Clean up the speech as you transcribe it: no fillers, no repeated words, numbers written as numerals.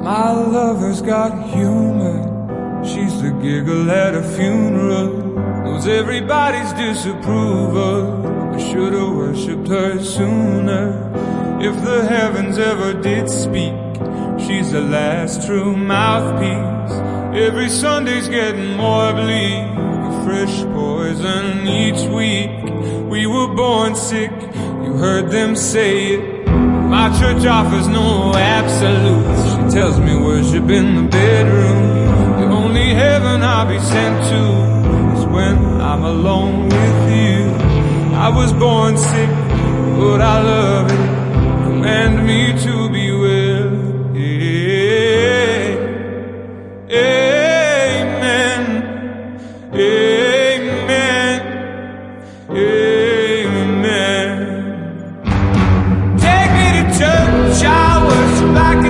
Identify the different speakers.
Speaker 1: My lover's got humor. She's the giggle at a funeral. Knows everybody's disapproval. I should've worshipped her sooner. If the heavens ever did speak, she's the last true mouthpiece. Every Sunday's getting more bleak, a fresh poison each week. We were born sick, you heard them say it. My church offers no absolutes. She tells me worship in the bedroom. The only heaven I'll be sent to is when I'm alone with you. I was born sick, but I love it. Command me to be well. Amen. Amen. Amen. Take me to church, I worship like